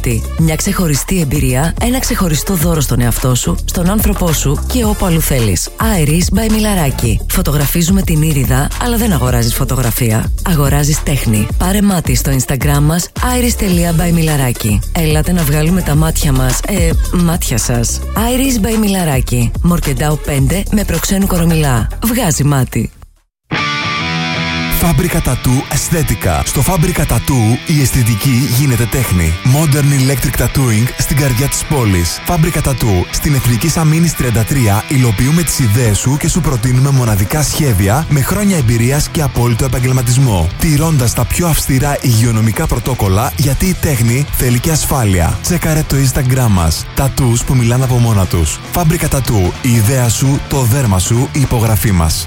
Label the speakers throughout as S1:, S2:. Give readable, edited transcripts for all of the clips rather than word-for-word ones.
S1: Μάτι. Μια ξεχωριστή εμπειρία, ένα ξεχωριστό δώρο στον εαυτό σου, στον άνθρωπό σου και όπου αλλού θέλεις. Iris by Μιλαράκι. Φωτογραφίζουμε την Ήριδα, αλλά δεν αγοράζεις φωτογραφία. Αγοράζεις τέχνη. Πάρε μάτι στο Instagram μας iris.by Μιλαράκι. Έλατε να βγάλουμε τα μάτια μας. Μάτια σας. Iris by Μιλαράκι. Μορκεντάου 5 με προξένου Κορομιλά. Βγάζει μάτι.
S2: Φάμπρικα Τατού Αισθέτικα. Στο Φάμπρικα Τατού η αισθητική γίνεται τέχνη. Modern Electric Tattooing στην καρδιά της πόλης. Φάμπρικα Τατού στην Εθνικής Αμήνης 33 υλοποιούμε τις ιδέες σου και σου προτείνουμε μοναδικά σχέδια με χρόνια εμπειρίας και απόλυτο επαγγελματισμό. Τηρώντας τα πιο αυστηρά υγειονομικά πρωτόκολλα, γιατί η τέχνη θέλει και ασφάλεια. Τσέκαρε το Instagram μας. Τατούς που μιλάνε από μόνα τους. Φάμπρικα Τατού. Η ιδέα σου, το δέρμα σου, η υπογραφή μας.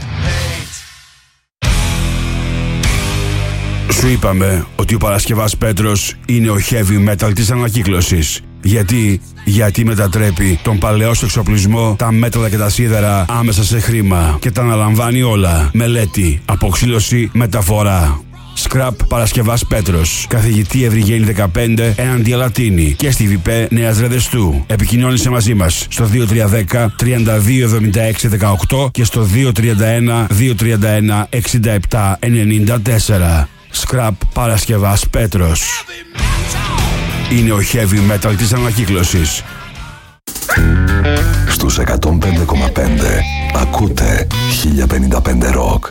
S3: Σου είπαμε ότι ο Παρασκευάς Πέτρος είναι ο heavy metal της ανακύκλωσης. Γιατί μετατρέπει τον παλαιό σου εξοπλισμό, τα μέταλλα και τα σίδερα άμεσα σε χρήμα και τα αναλαμβάνει όλα. Μελέτη, αποξήλωση, μεταφορά. Scrap Παρασκευάς Πέτρος. Καθηγητή Ευρυγένη 15 έναντι Αλατίνη και στη ΒΠ Νέας Ρεδεστού. Επικοινώνησε μαζί μας στο 2310 3276 18 και στο 231 231 67 94. Scrap Παρασκευάς Πέτρος. Είναι ο heavy metal της ανακύκλωσης.
S4: Στους 105,5 ακούτε 1055 Rock.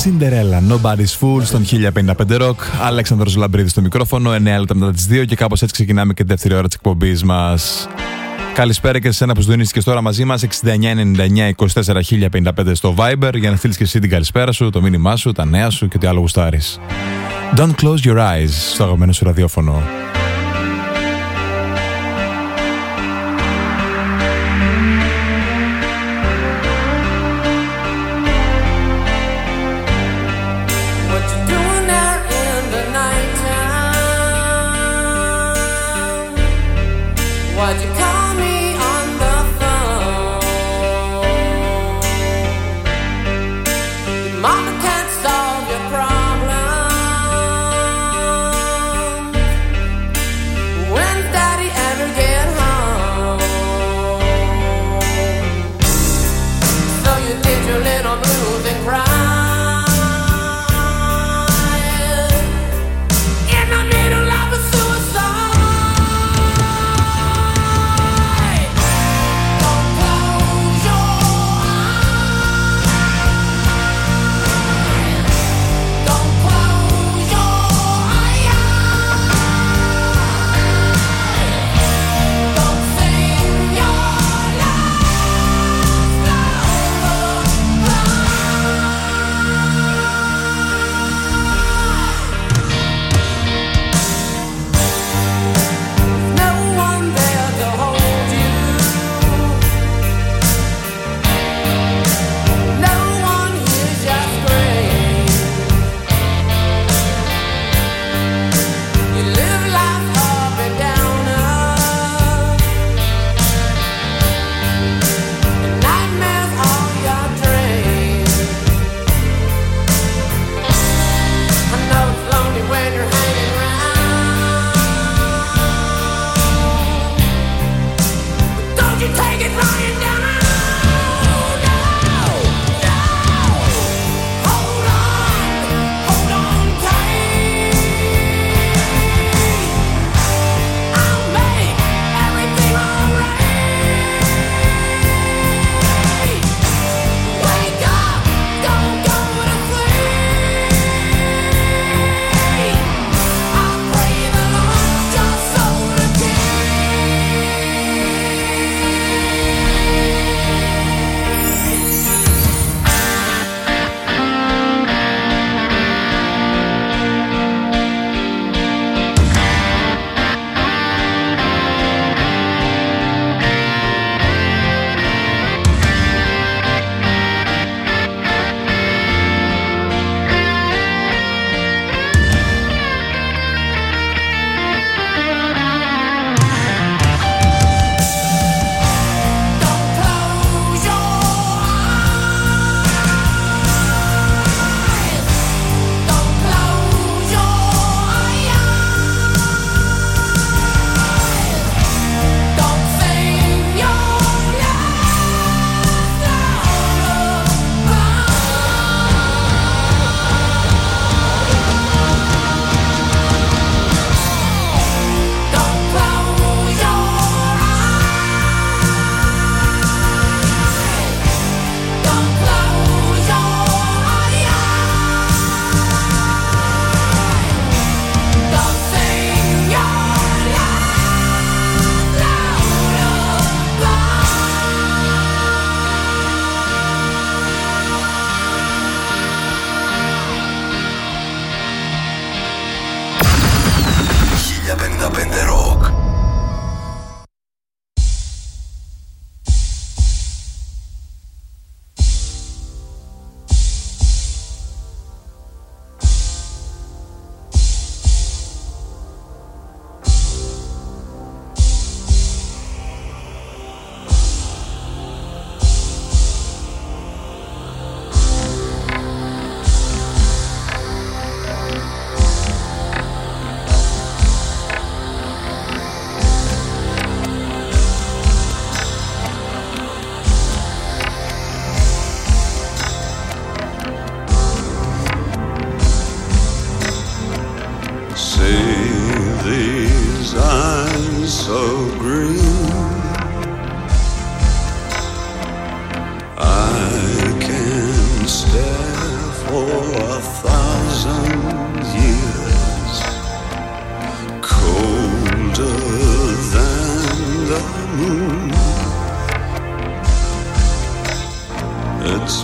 S5: Cinderella, Nobody's Fool στον 1055 Rock. Αλέξανδρος Λαμπρίδης στο μικρόφωνο, 9 λεπτά μετά τις 2 και κάπως έτσι ξεκινάμε και τη δεύτερη ώρα της εκπομπής μας. Καλησπέρα και σε εσένα που συντονίστηκες τώρα μαζί μας. 6999-24 στο Viber για να στείλεις και εσύ την καλησπέρα σου, το μήνυμά σου, τα νέα σου και τι άλλο γουστάρεις. Don't close your eyes στο αγαπημένο σου ραδιόφωνο.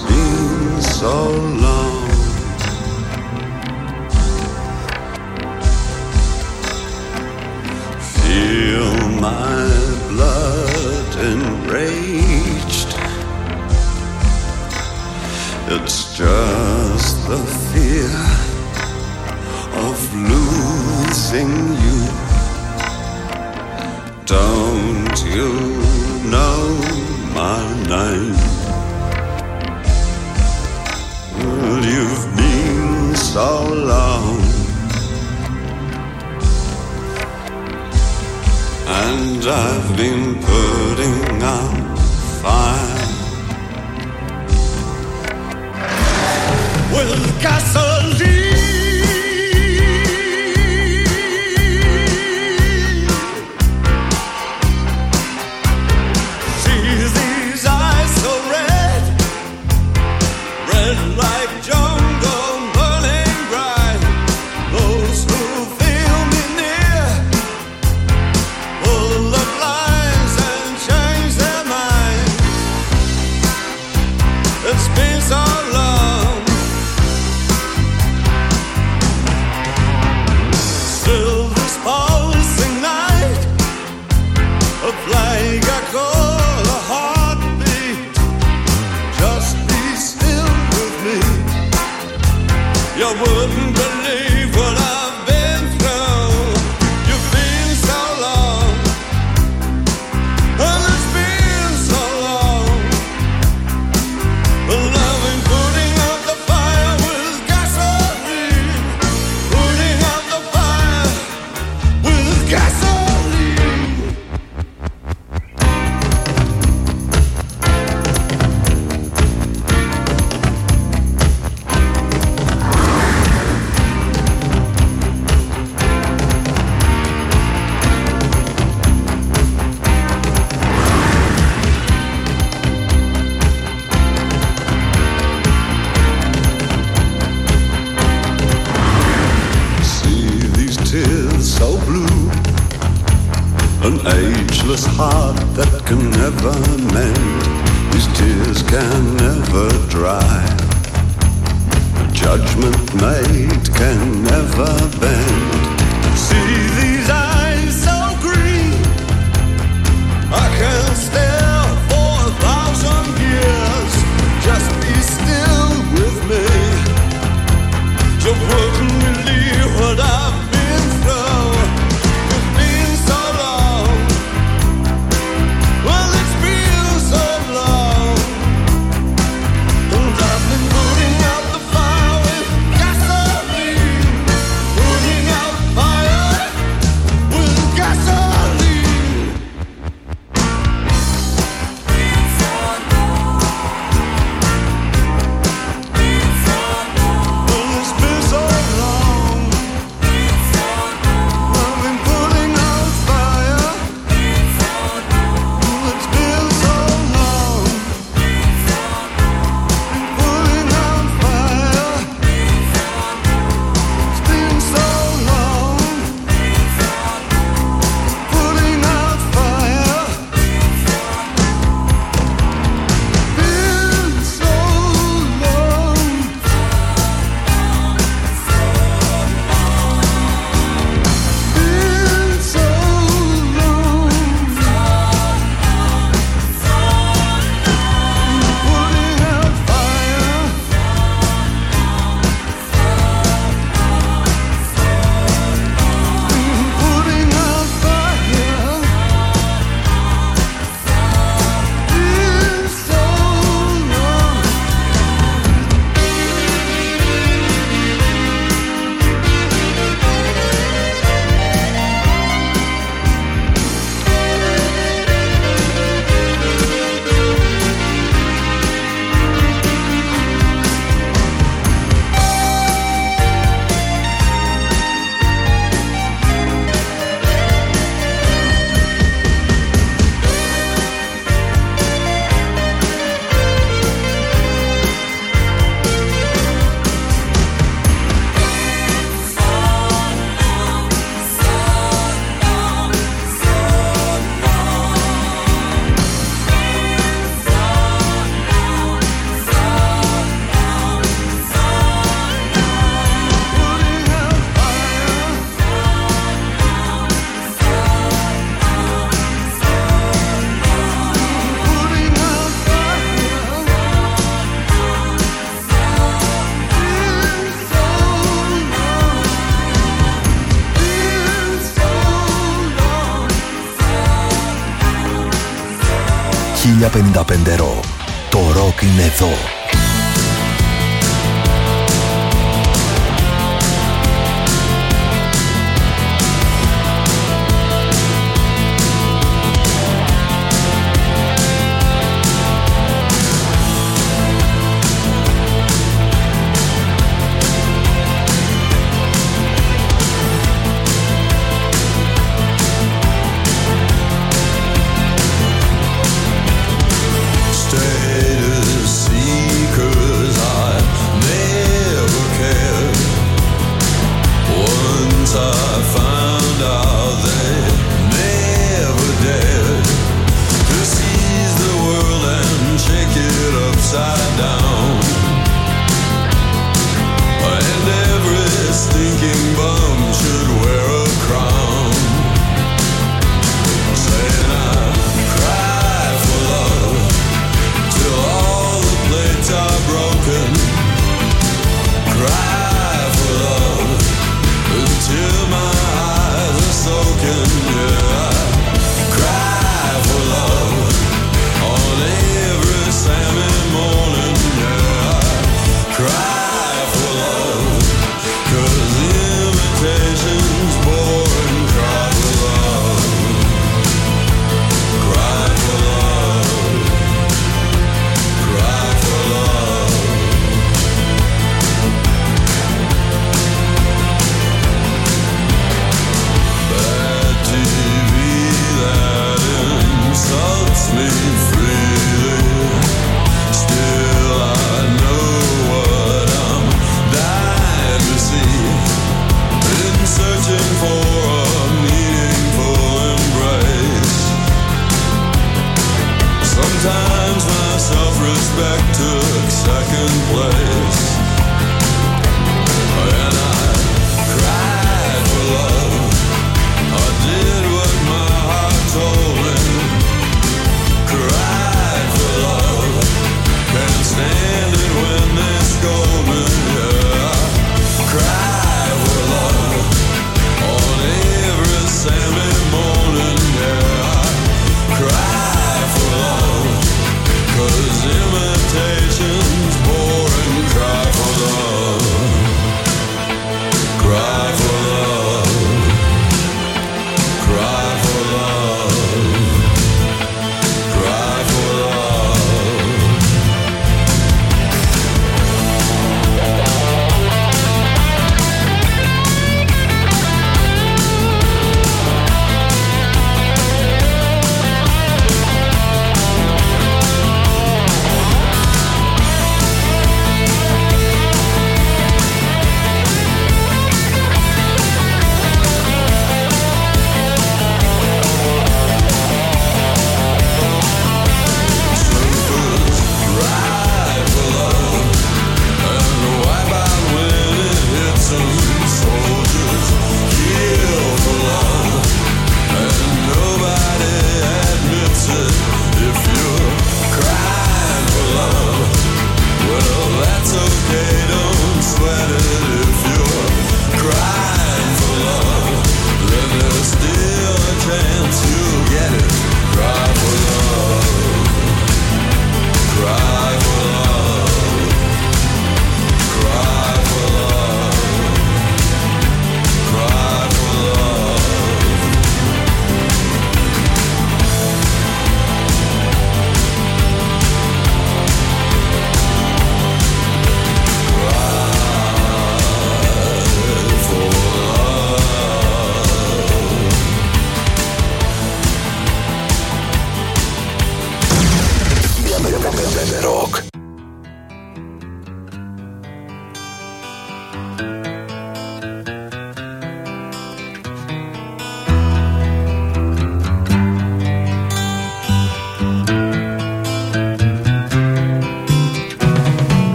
S6: been so long. Feel my blood enraged. It's just the fear of losing you. Don't you know my name? Well, you've been so long, and I've been putting out fire with gasoline. Like jungle burning bright, those who feel me near will look lines and change their mind. It's been so long. Still this pulsing night, a flag I call a heartbeat. Just be still. You wouldn't believe what I've been through. You've been so long, and it's been so long. Loving putting out the fire with gasoline, putting out the fire with gasoline. So blue, an ageless heart that can never mend. These tears can never dry. A judgment made can never bend. See these eyes so green, I can stare for 1,000 years. Just be still with me. You wouldn't believe what I've been through. It's been so long. Well, it's been so long. And I've been putting out the fire with gasoline, putting
S4: 1055 Rock. Το ροκ είναι εδώ.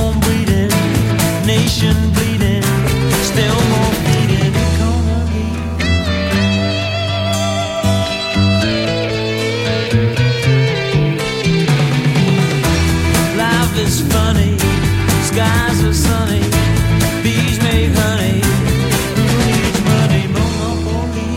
S7: home bleeding, nation bleeding, still more bleeding economy. Life is funny, skies are sunny, bees make honey. Who needs money? Monopoly.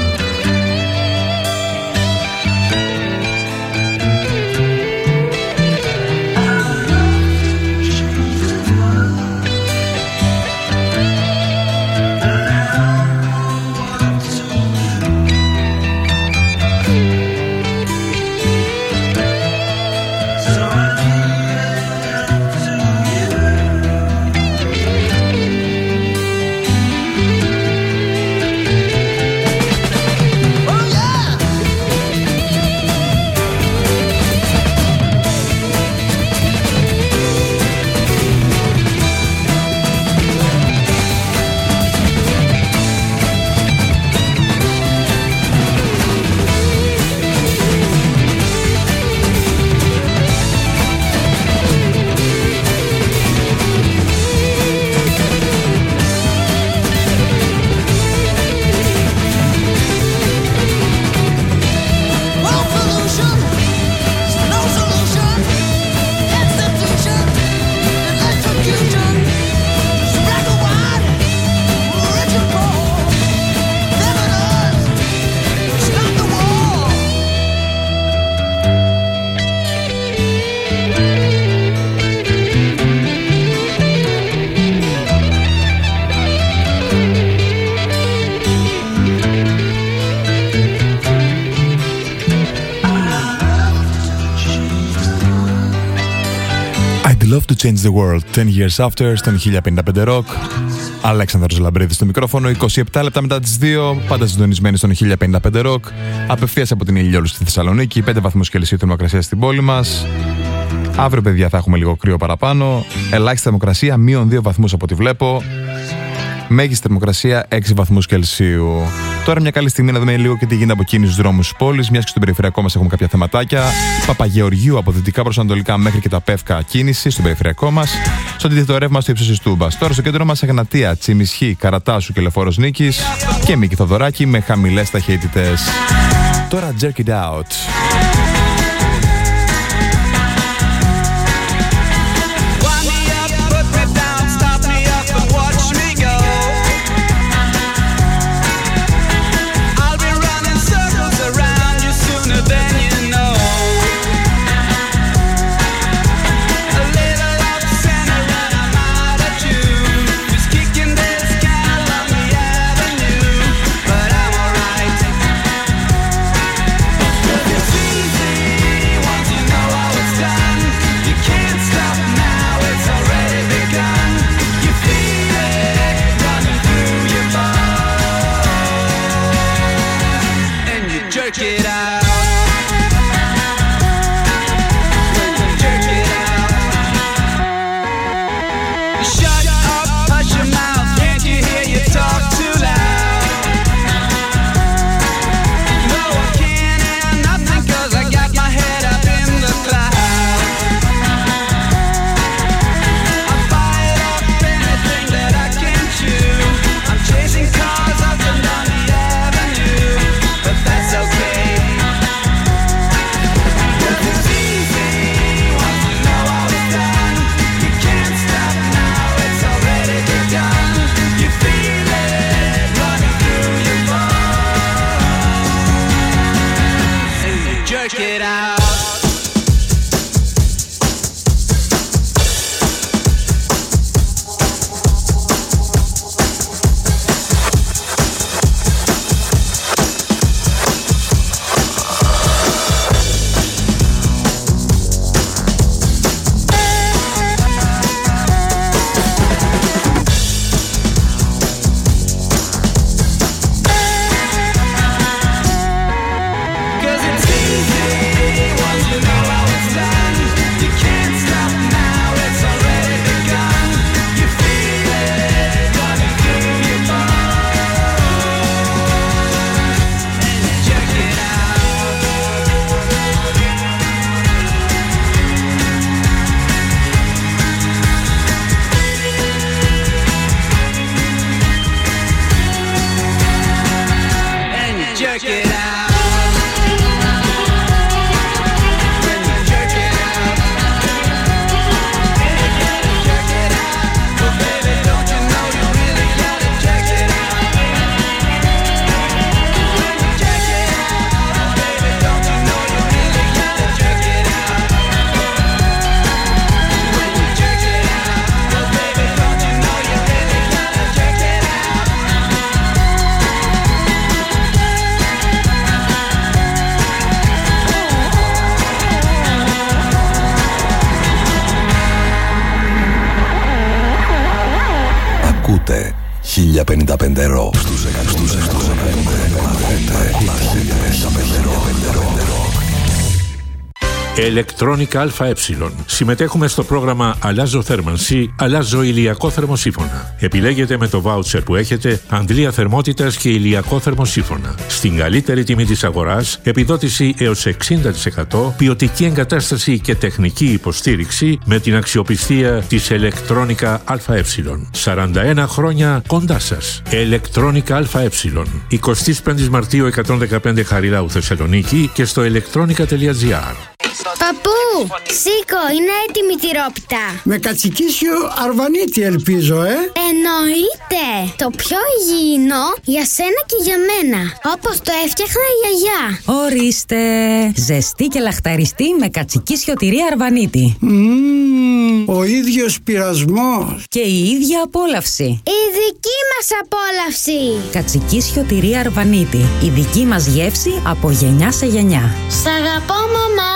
S5: Love to Change the World 10 Years After στον 1055 Rock. Αλέξανδρος Λαμπρίδης στο μικρόφωνο. 27 λεπτά μετά τις 2, πάντα συντονισμένοι στον 1055 Rock. Απευθείας από την Ηλιόλου στη Θεσσαλονίκη, 5 βαθμούς Κελσίου θερμοκρασία στην πόλη μας. Αύριο, παιδιά, θα έχουμε λίγο κρύο παραπάνω. Ελάχιστη θερμοκρασία, -2 βαθμούς από ό,τι βλέπω. Μέγιστη θερμοκρασία 6 βαθμούς Κελσίου. Τώρα μια καλή στιγμή να δούμε λίγο και τι γίνεται από κίνηση στους δρόμους της πόλης, μιας και στον περιφερειακό μας έχουμε κάποια θεματάκια. Παπαγεωργίου από δυτικά προς ανατολικά μέχρι και τα Πεύκα κίνηση στον περιφερειακό μας. Στο αντίθετο ρεύμα στο ύψος της Τούμπας. Τώρα στο κέντρο μας Εγνατία, Τσιμισχή, Καρατάσου και Λεφόρος Νίκης και Μίκη Θοδωράκη με χαμηλές ταχύτητες. Τώρα Jerk It Out.
S7: It's
S4: Ακούτε 1055 Rock στους 100.
S8: Electronica ΑΕ. Συμμετέχουμε στο πρόγραμμα Αλλάζω θέρμανση, αλλάζω ηλιακό θερμοσύφωνα. Επιλέγετε με το βάουτσερ που έχετε αντλία θερμότητας και ηλιακό θερμοσύφωνα. Στην καλύτερη τιμή της αγοράς, επιδότηση έως 60%, ποιοτική εγκατάσταση και τεχνική υποστήριξη με την αξιοπιστία της Electronica ΑΕ. 41 χρόνια κοντά σας. Electronica ΑΕ. 25 Μαρτίου 115 Χαριλάου Θεσσαλονίκη και στο electronica.gr.
S9: Παππού, σήκω, είναι έτοιμη τη τυρόπιτα.
S10: Με κατσικίσιο αρβανίτη ελπίζω,
S9: Εννοείται. Το πιο υγιεινό για σένα και για μένα. Όπως το έφτιαχνα η γιαγιά.
S1: Ορίστε. Ζεστή και λαχταριστή με κατσικίσιο τυρί αρβανίτη.
S10: Ο ίδιος πειρασμός.
S1: Και η ίδια απόλαυση.
S9: Η δική μας απόλαυση.
S1: Κατσικίσιο τυρί αρβανίτη. Η δική μας γεύση από γενιά σε γενιά.
S9: Σ' αγαπώ, μαμά.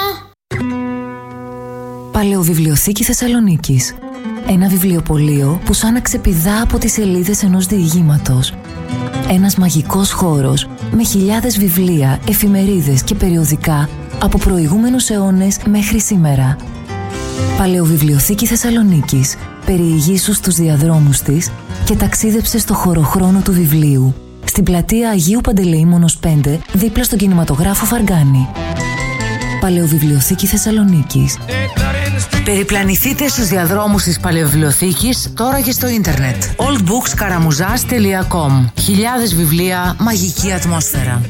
S1: Παλαιοβιβλιοθήκη Θεσσαλονίκης. Ένα βιβλιοπωλείο που σαν να ξεπηδά από τις σελίδες ενός διηγήματος. Ένας μαγικός χώρος με χιλιάδες βιβλία, εφημερίδες και περιοδικά από προηγούμενους αιώνες μέχρι σήμερα. Παλαιοβιβλιοθήκη Θεσσαλονίκης. Περιηγήσου στους διαδρόμους της και ταξίδεψε στο χωροχρόνο του βιβλίου. Στην πλατεία Αγίου Παντελεήμονος 5, δίπλα στον κινηματογράφο Φαργκάνη. Παλαιοβιβλιοθήκη Θεσσαλονίκης. Περιπλανηθείτε στους διαδρόμους της Παλαιοβιβλιοθήκης τώρα και στο ίντερνετ. oldbookskaramuzas.com. Χιλιάδες βιβλία, μαγική ατμόσφαιρα.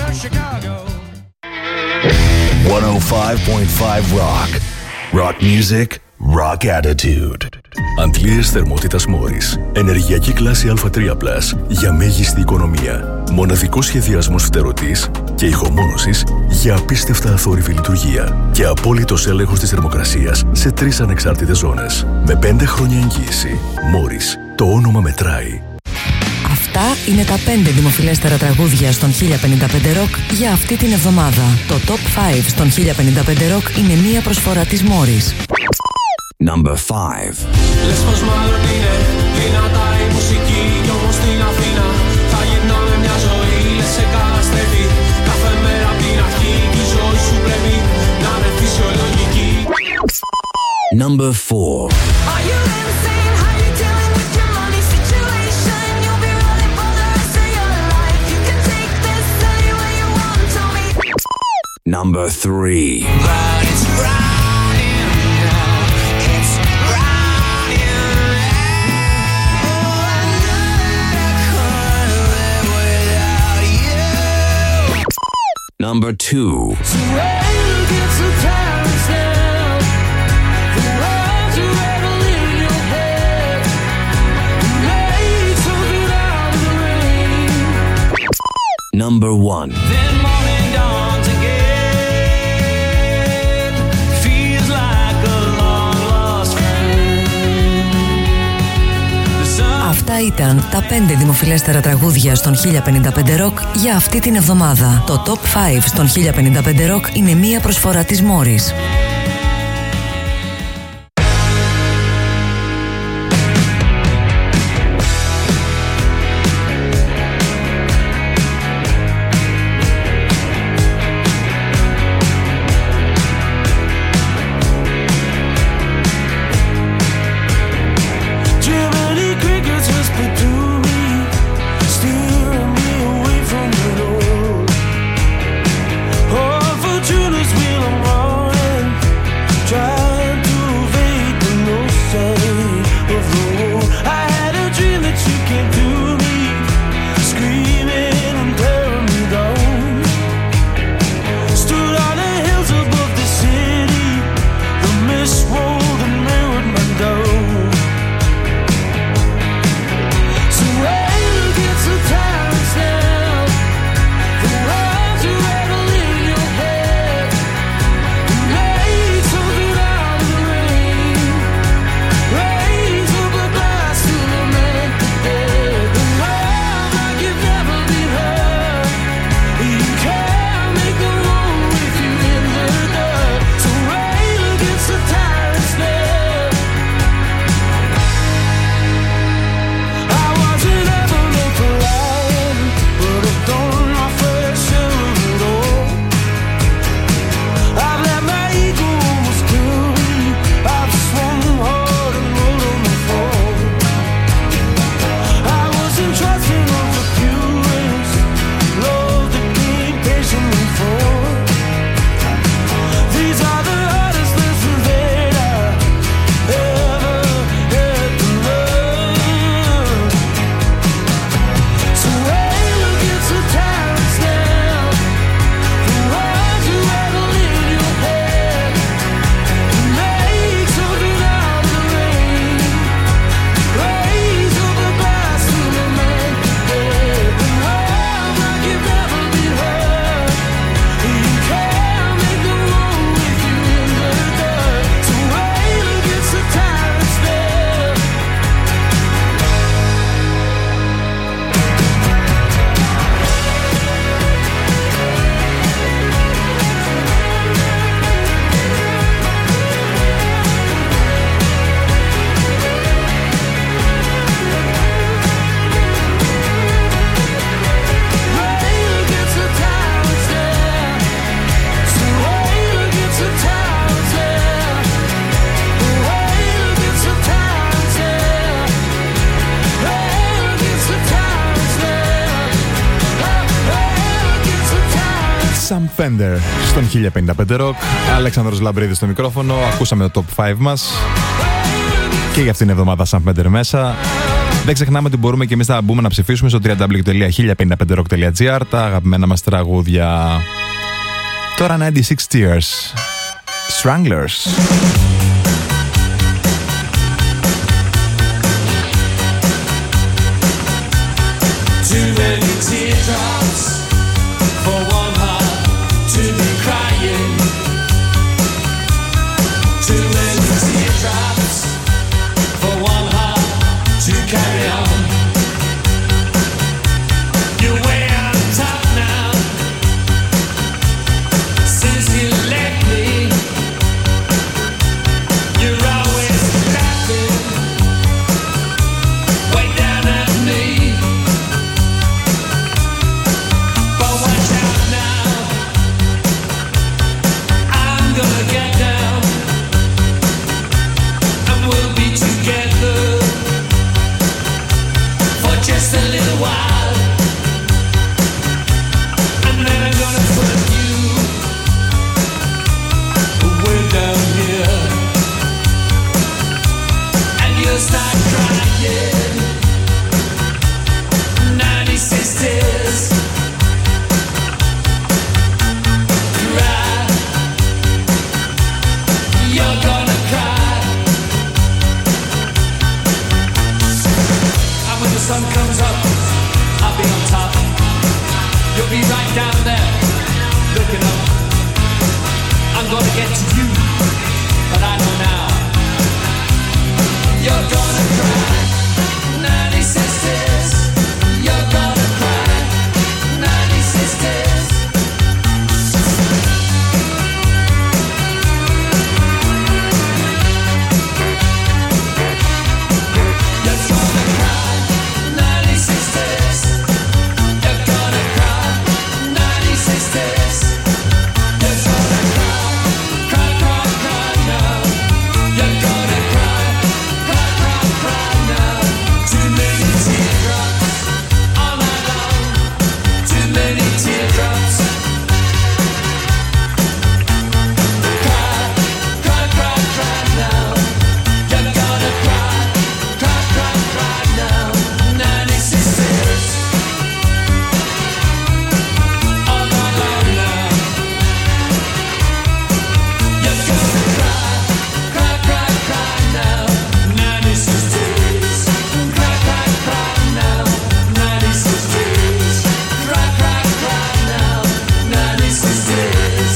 S4: 105.5 Rock. Rock music, rock attitude. Αντλίες θερμότητας Μόρις. Ενεργειακή κλάση Α3+, για μέγιστη οικονομία. Μοναδικός σχεδιασμός φτερωτής και ηχομόνωσης για απίστευτα αθόρυβη λειτουργία. Και απόλυτος έλεγχος της θερμοκρασίας σε 3 ανεξάρτητες ζώνες. Με 5 χρόνια εγγύηση. Μόρις. Το όνομα μετράει.
S1: Αυτά είναι τα 5 δημοφιλέστερα τραγούδια στον 1055 Rock για αυτή την εβδομάδα. Το Top 5 στον 1055 Rock είναι μία προσφορά της Μόρις.
S4: Number 5.
S6: Λες πως μάλλον είναι δυνατά η μουσική κι όμως στην Αθήνα θα γυρνάμε μια ζωή, λες σε καταστρέφει κάθε μέρα απ' την αρχή κι η ζωή σου πρέπει να είναι φυσιολογική.
S4: Number 4.
S6: Are you insane? How you dealing with your money situation? You'll be running for the rest of your life. You can take this anywhere you want, tell me.
S4: Number 3.
S6: But it's running now. It's running now. Oh, I know that I can't live without you.
S4: Number 2.
S6: So when you get to Paris now, the world you ever leave your bed, make something out of the rain.
S4: Number 1.
S6: Then morning dawns again, feels like a long lost friend. The sun.
S1: Αυτά ήταν τα 5 δημοφιλέστερα τραγούδια στον 1055 Rock για αυτή την εβδομάδα. Το Top 5 στον 1055 Rock είναι μία προσφορά της Μόρις.
S6: Jiminy crickets whisper to me, steering me away from the road. Oh, Fortuna's wheel I'm running.
S5: Sam Fender στον 1055 Rock. Αλέξανδρος Λαμπρίδης στο μικρόφωνο. Ακούσαμε το Top 5 μας. Και για αυτήν την εβδομάδα Sam Fender μέσα. Δεν ξεχνάμε ότι μπορούμε και εμείς να μπούμε να ψηφίσουμε στο www.1055rock.gr τα αγαπημένα μας τραγούδια. Τώρα 96 Tears, Stranglers.
S6: Too many teardrops for one heart to be crying. Too many teardrops for one heart to carry on. You're way on top now. Since you left me, you're always laughing way down at me. But watch out now, I'm gonna get down, and we'll be together for just a little while, and then I'm gonna put you way down here, and you'll start crying. 90 sisters cry, you're gonna cry, and when the sun comes up, I'll be on top. You'll be right down there, looking up. I'm gonna get to you, but I know now. You're gonna cry, 90 sisters. You're gonna cry, 90 sisters. You're gonna cry, 90 sisters. You're gonna cry, 90 sisters. You're gonna cry, cry, cry, cry now. You're gonna cry, cry, cry, cry now. Too many teardrops all night long. Too many teardrops. Cry, cry, cry, cry now. You're gonna cry, cry, cry, cry now. 90 sisters all night long now. You're gonna cry, cry, cry, cry now. 90 sisters, cry, cry, cry now. 90 sisters, cry, cry, cry now. 90 sisters.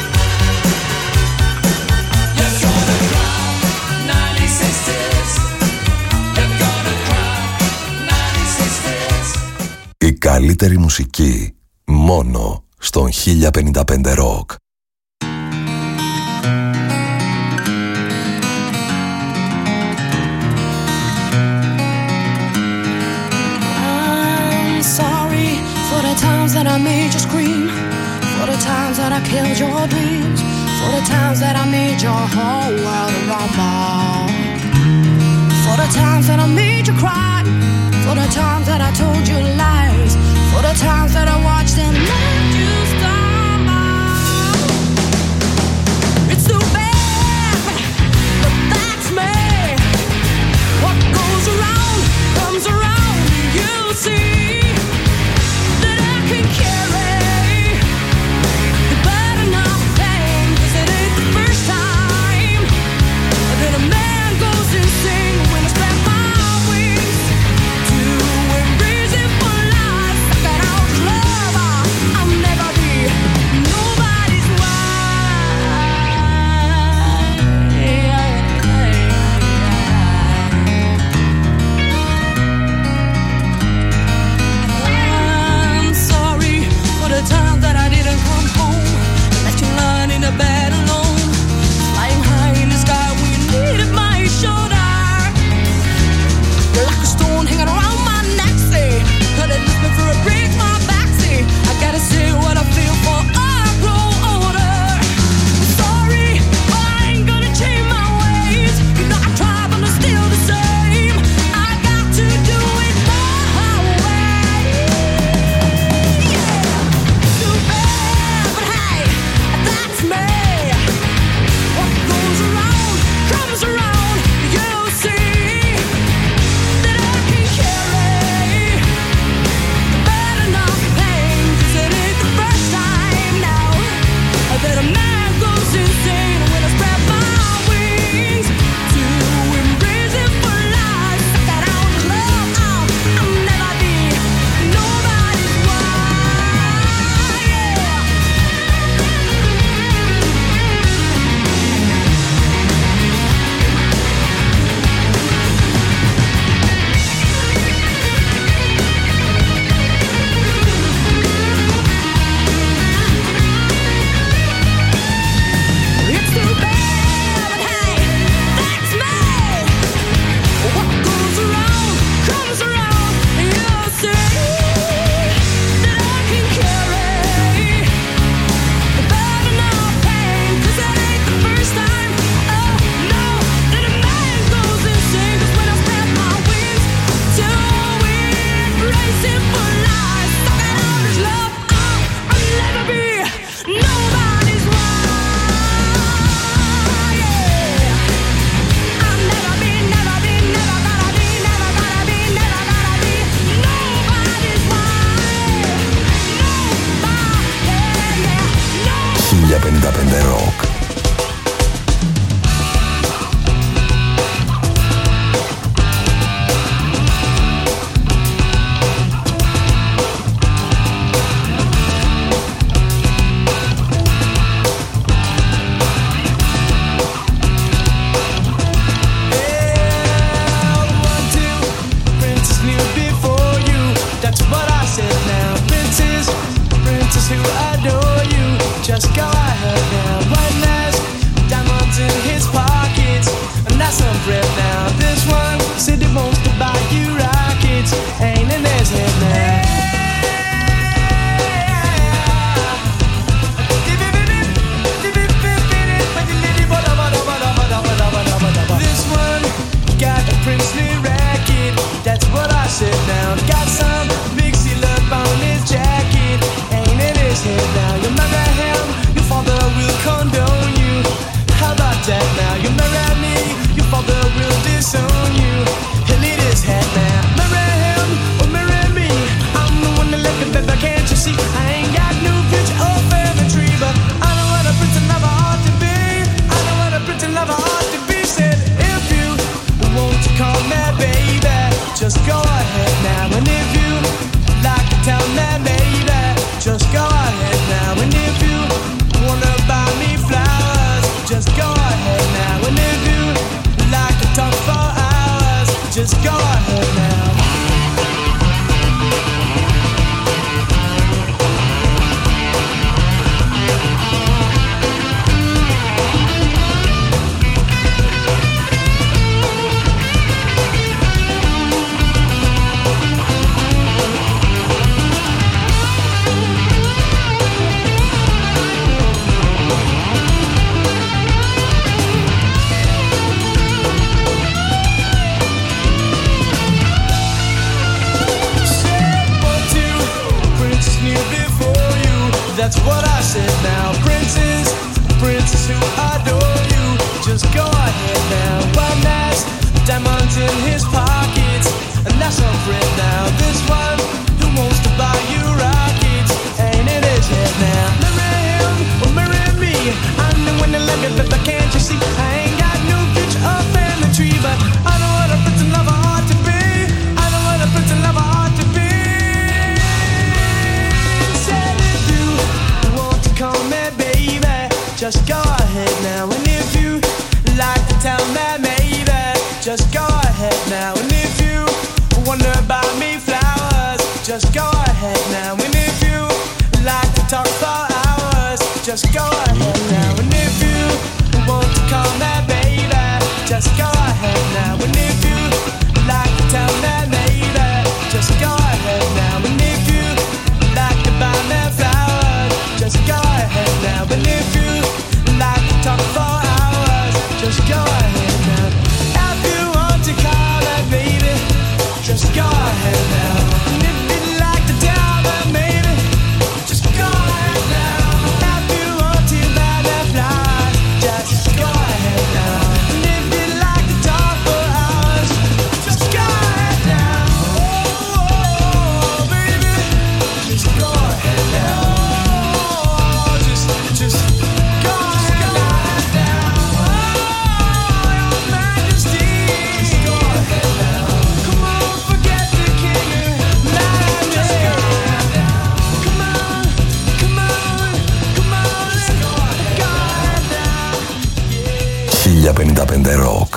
S6: You're gonna cry, 90 sisters. You're gonna cry, 90 sisters.
S4: Η καλύτερη μουσική μόνο στον 1055 Rock.
S11: I'm sorry for the times that I made you scream, for the times that I killed your dreams, for the times that I made your whole world rumble, for the times that I made you cry, for the times that I told you lies, for the times that I watched and let you stumble. It's too bad, but that's me. What goes around comes around. You see that I can carry the burden of pain, 'cause it ain't the first time that a man goes insane when I spread my wings to embrace it for life. That out love, I'm never
S7: ahead now. That's what I said now. Princes who adore you, just go ahead now. One has diamonds in his pockets, and that's a friend now. This one who wants to buy you rockets, ain't in his head now. Marry him or marry me, I'm the one that love you, but can't you see? I ain't got no future up in the tree, but I know what a prince and lover ought to be. I know what a prince and lover ought to be. Call me baby, just go ahead now. And if you like to tell me maybe, just go ahead now. And if you wonder about me flowers, just go ahead now. And if you like to talk for hours, just go ahead now. And if you want to call me baby, just go ahead now. And if you like to tell me maybe, just go ahead now. And if you like to buy me flowers, just go ahead now. But if you like to talk for hours, just go ahead now. If you want to call that baby, just go ahead now. And if you like to tell that maybe, just go ahead now. If you want to buy that flowers, just go ahead now. And if you like to talk for hours, just go ahead now. Oh, baby, just go ahead now. Just go ahead now. Oh, your majesty. Just go ahead now. Come on, forget the king and majesty. Just go ahead now. Come on, come on, come on. Just go ahead now.
S4: 1055 Rock.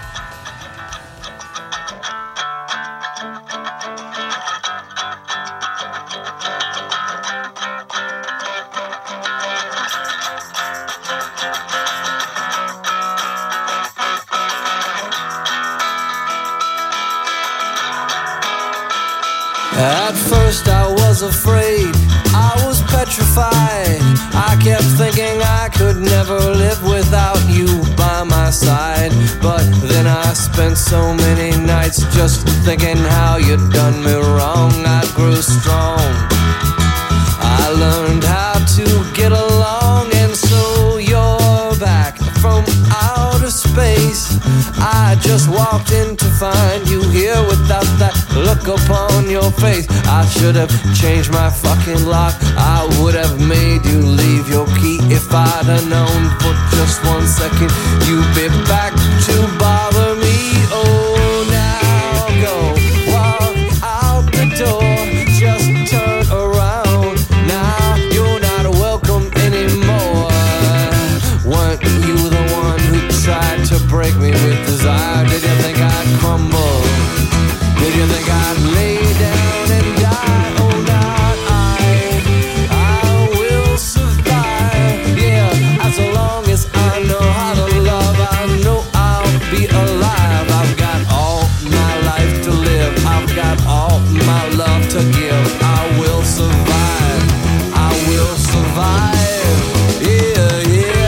S12: At first I was afraid, I was petrified. I kept thinking I could never live without you by my side. But then I spent so many nights just thinking how you'd done me wrong. I grew strong, I learned how to get along. And so you're back from outer space. I just walked in to find you here without that look upon your face. I should have changed my fucking lock. I would have made you leave your key if I'd have known for just 1 second you'd be back to bother me. Oh, now go walk out the door, just turn around. Now you're not welcome anymore. Weren't you the one who tried to break me with desire? Did you think I'd crumble? Did you think I'd lay down and die? Oh, not I will survive. Yeah, as long as I know how to love, I know I'll be alive. I've got all my life to live. I've got all my love to give. I will survive. I will survive. Yeah, yeah.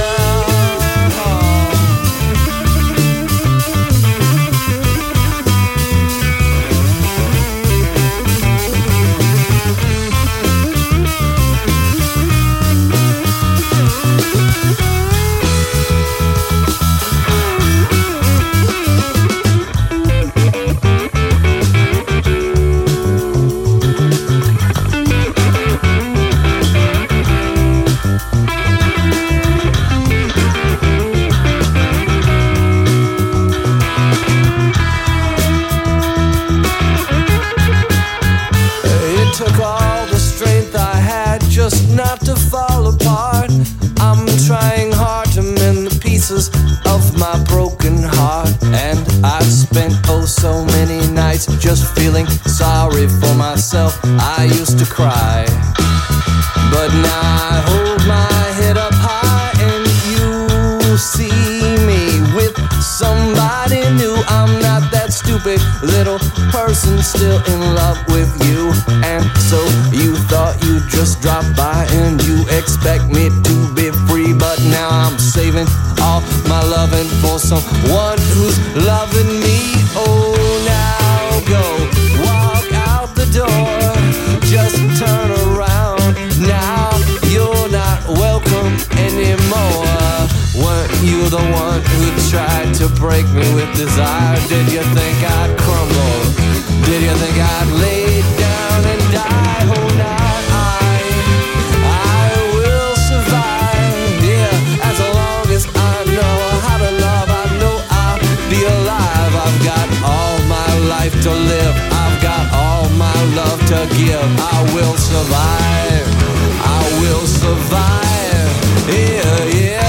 S12: nights just feeling sorry for myself. I used to cry, but now I hold my head up high and you see me with somebody new. I'm not that stupid little person still in love with you. And so you thought you'd just drop by and you expect me to be free, but now I'm saving all my loving for someone who's loving me. Oh, now go walk out the door, just turn around. Now you're not welcome anymore. Weren't you the one who tried to break me with desire? Did you think I'd crumble? Did you think I'd lay down and die? Oh, now I will survive. Yeah, as long as I know how to love, I know I'll be alive. I've got all my life to live. I've got all my love to give. I will survive. I will survive. Yeah, yeah.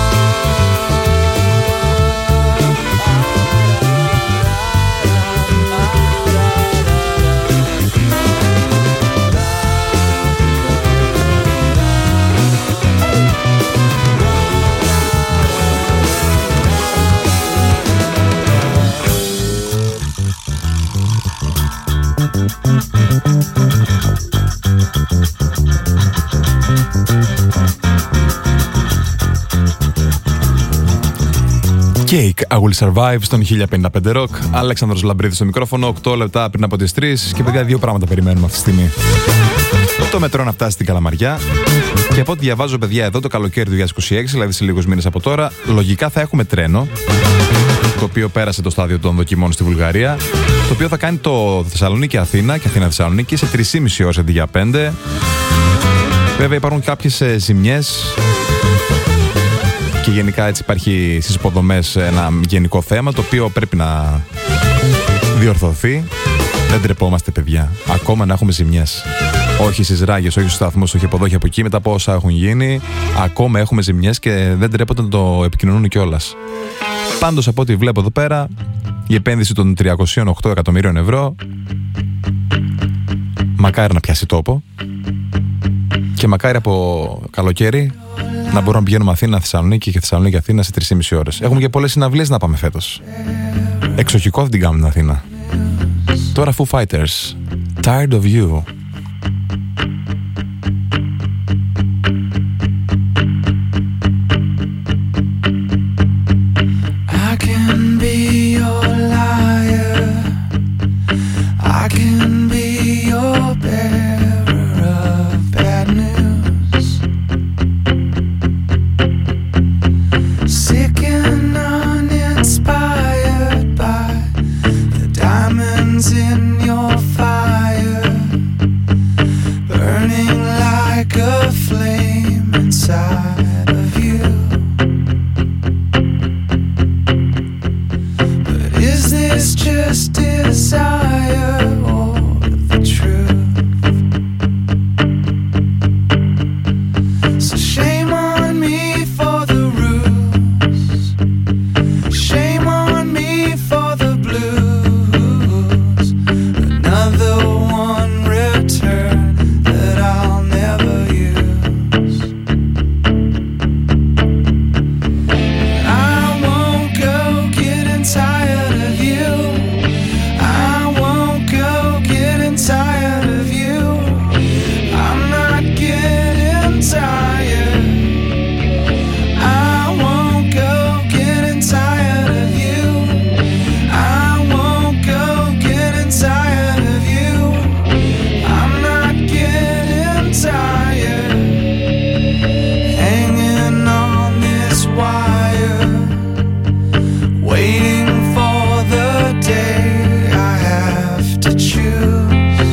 S5: Cake, I Will Survive στον 1055 Rock. Αλέξανδρος Λαμπρίδης στο μικρόφωνο, 8 λεπτά πριν από τις 3. Και παιδιά, δύο πράγματα περιμένουμε αυτή τη στιγμή. Το μετρό να φτάσει στην Καλαμαριά. Και από ό,τι διαβάζω, παιδιά, εδώ το καλοκαίρι του 2026, δηλαδή σε λίγους μήνες από τώρα, λογικά θα έχουμε τρένο. Το οποίο πέρασε το στάδιο των δοκιμών στη Βουλγαρία. Το οποίο θα κάνει το Θεσσαλονίκη-Αθήνα και Αθήνα-Θεσσαλονίκη σε 3,5 ώρες αντί για 5. Βέβαια, υπάρχουν κάποιες ζημιές. Και γενικά έτσι υπάρχει στις υποδομές ένα γενικό θέμα το οποίο πρέπει να διορθωθεί. Δεν τρεπόμαστε, παιδιά. Ακόμα να έχουμε ζημιές. Όχι στις ράγες, όχι στους σταθμούς, όχι από εδώ και από εκεί. Μετά από όσα έχουν γίνει, ακόμα έχουμε ζημιές και δεν τρέπονται να το επικοινωνούν κιόλας. Πάντως, από ό,τι βλέπω εδώ πέρα, η επένδυση των 308 εκατομμύριων ευρώ μακάρι να πιάσει τόπο. Και μακάρι από καλοκαίρι να μπορούμε να πηγαίνουμε Αθήνα-Θεσσαλονίκη και Θεσσαλονίκη-Αθήνα σε 3,5 ώρες. Έχουμε και πολλές συναυλίες να πάμε φέτος. Εξοχικό δεν την κάνουμε στην Αθήνα. Τώρα Foo Fighters, Tired of You.
S13: I can be your liar, I can be your bearer of bad news, sick and uninspired by the diamonds in your fire, burning like a flame inside of you. But is this just desire or the truth? So shame on me for the ruse, shame on me for the blues. Another one return that I'll never use. I won't go getting tired of you. I won't go getting tired of you. I'm not getting tired. I won't go getting tired of you. I won't go getting tired of you. I'm not getting tired. Hanging on this wire, waiting for the day I have to choose.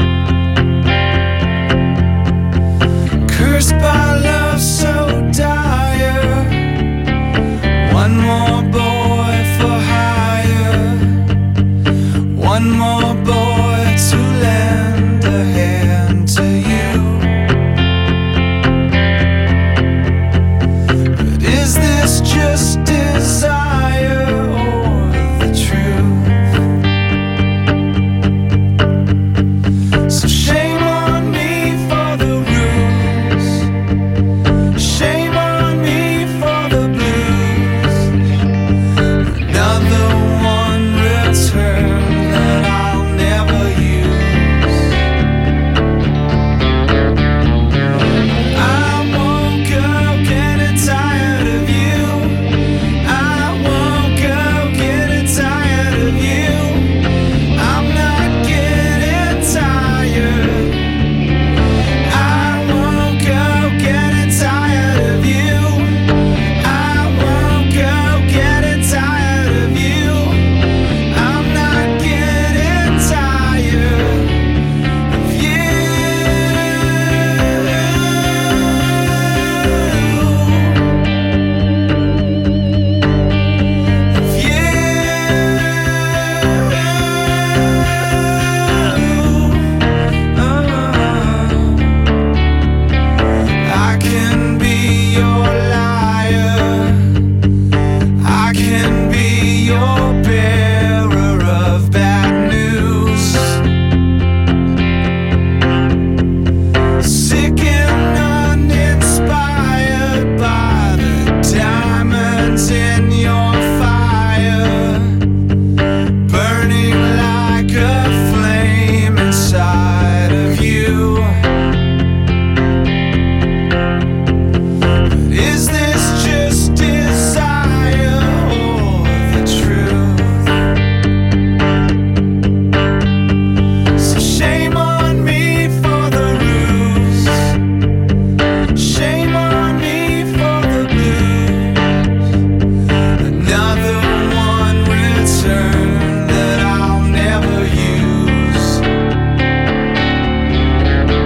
S13: Cursed by love so dire, one more boy for hire, one more boy to lend a hand.